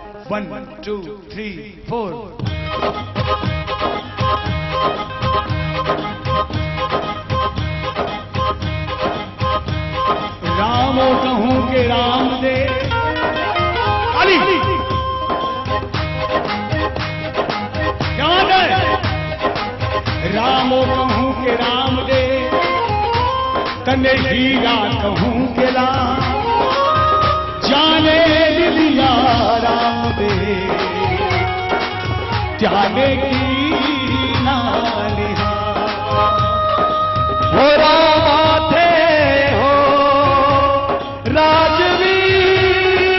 1 2 3 4। रामो कहूं के राम दे अली क्या है। रामो कहूं के राम दे तने हीरा कहूं के राम जाने लिया राम दे जाने की नालिहा हो रामा थे हो राजवीर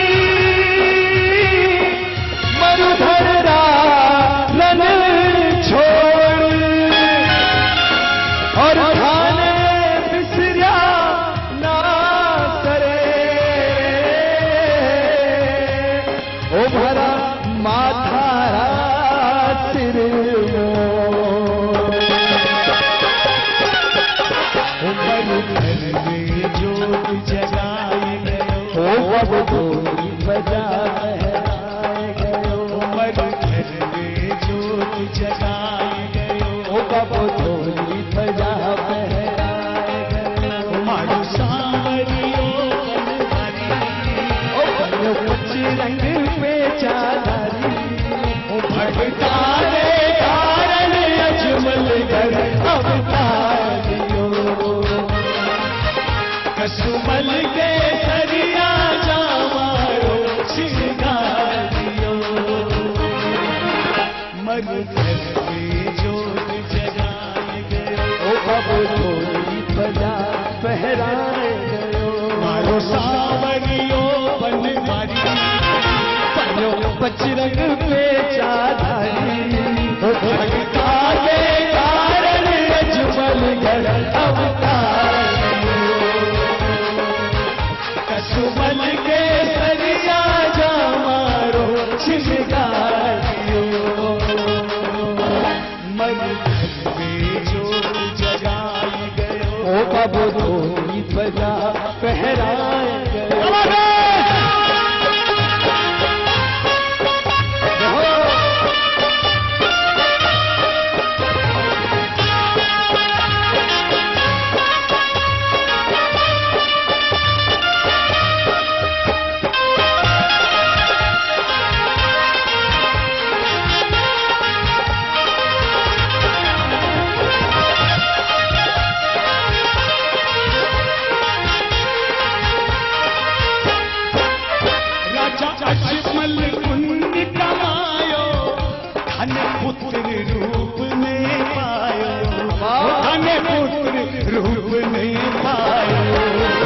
मरुधर रान छोड़ और थाने बिसरिया ना करे ओ भरा माथा सिर जो जगाए गयो अब डोली बजाए गयो मर में जो जगाए गयो अब डोली बजा बहराए गयो मारू सांवरियो कुछ रंग पे चादारी भटकाने कारण अजमल घर अवतारियो कसुमल के सरिया जामारो श्रृंगारियो मर में जोत जगाए गयो अब डोली बजा पहराए गयो मारो सांवरियो बनवारी पन्नो बजरंग पे चाधारी भटकाने कारण अजमल घर अवतारियो कसुमल के सरिया जामारो श्रृंगारियो मन में जो जगाए गयो अब डोली बजा पहराए गयो अजमल पुण्य कमायो धन पुत्र रूप में पायो धन पुत्र रूप में पायो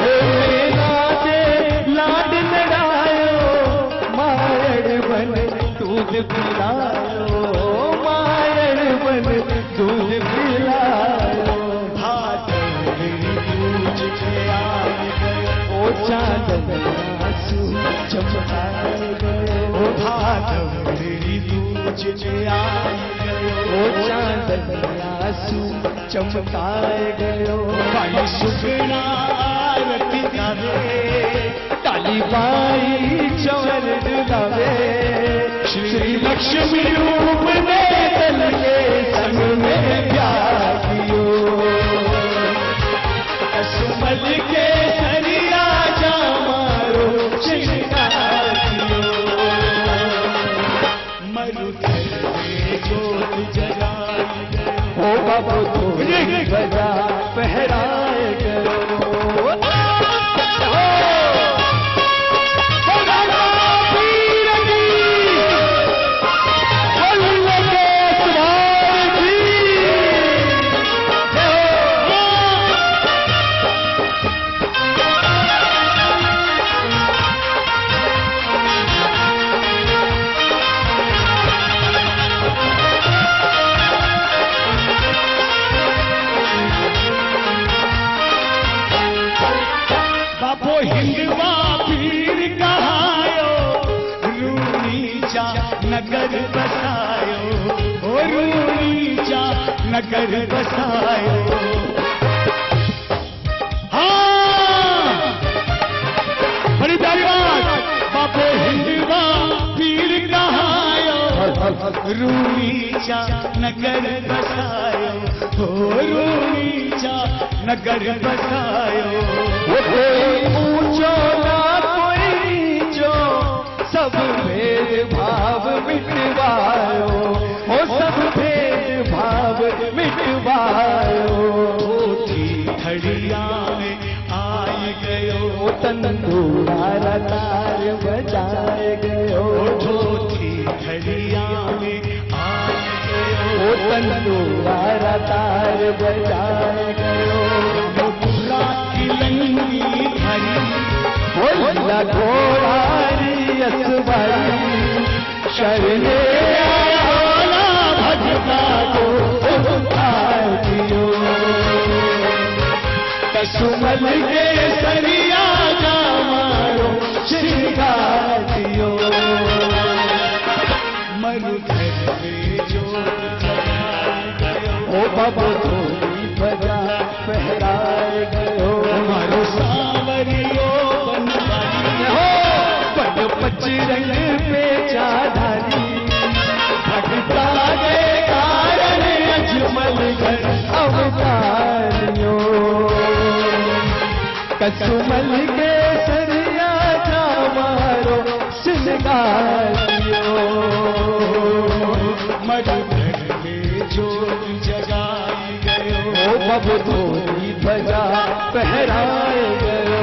लाड लड़ायो मायर बन दूध पिलायो मायर बन दूध पिलायो भादव पूज के आए गयो ओ चांदन चमकाए गयो भादव दूज आए गयो चांदन आंसू चमकाए गयो भाई सुगना आरती गावे ताली बाई चवर गावे श्री लक्ष्मी रूप में दल के संग में प्यार कियो कसुमल के सरिया जामारो मरुधर में जोत जगाए गयो अब डोली बजा पहराए गयो हिंदवा पीर कहायो रूनीचा नगर बसायो रूनीचा नगर बसायो हाँ बड़ी प्यारी बात बापो हिंदवा पीर रूणीचा नगर बसायो, हो रूणीचा नगर बसायो। वो कोई ऊंचो ना कोई नीचो, सब भेद भाव मिटवायो, हो सब भेद भाव मिटवायो। थड़िया में आए गयो, तंदूरा तार बजाए गयो, थड़िया में आए गयो, तंदूरा तार बजाए गयो। पूरा की लंगी धरी, बोला घोड़ारी असवारी, शरणे आया भगता को उतार दियो। कसुमल के सरिया जा मारो श्रृंगार दियो। मरुधर में जोत जगाए गयो, ओ बाबा थोड़ी बजा पहराए गयो। मारो सांवरियो बनवारी हो बड़ पचरंग पे चाधारी, भगता के कारण अजमल घर अवतारियो। कसुमल के सरिया जा मारो श्रृंगारियो। मरुधर में जोत जगाए गयो, ओ बबू थोड़ी बजा पहराए गयो।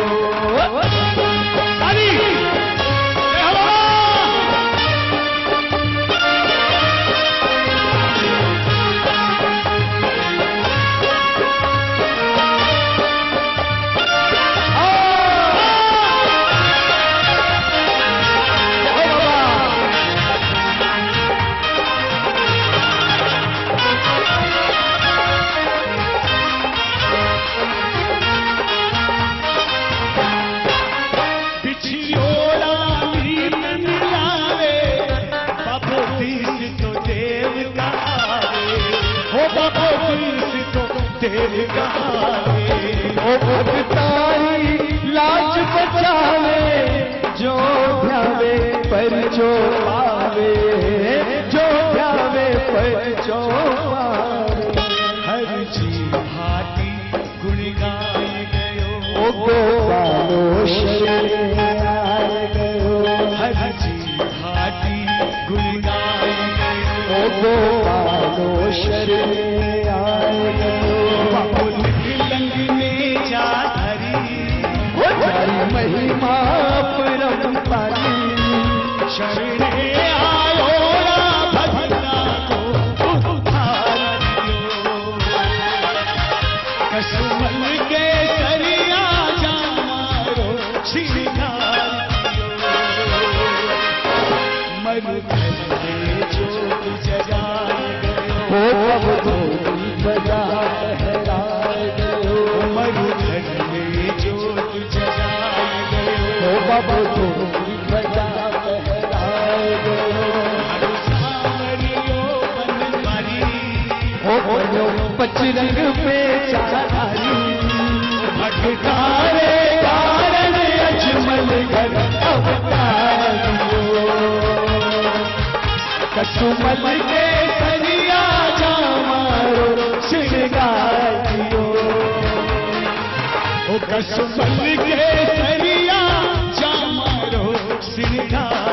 देव कहावे, ओ भगतारी लाज बचावे, जो ध्यावे पर जो पावे, जो ध्यावे पर जो पावे। हर जी भांति गुण गाए गयो, ओ गोपालो शरणे आए गयो। हर जी भांति गुण गाए गयो, ओ गोपालो शरणे आए गयो। महिमा परंपारी, शरणे आयो भगता को उतार दियो। कसुमल के सरिया जा मारो श्रृंगार दियो। मरुधर में जोत जगाए गयो, ओ थोड़ी बजा पहराए गयो। मरुधर में जोत जगाए गयो, बाबू थोड़ी बजा पहराए गयो। सांवरियो बनवारी, हो पचरंग पे चाधारी, भटकारे कारण अजमल घर अवतारियो। कसुमल के सरिया जा मारो श्रृंगारियो। ओ कसुमल के सरिया जा मारो श्रृंगार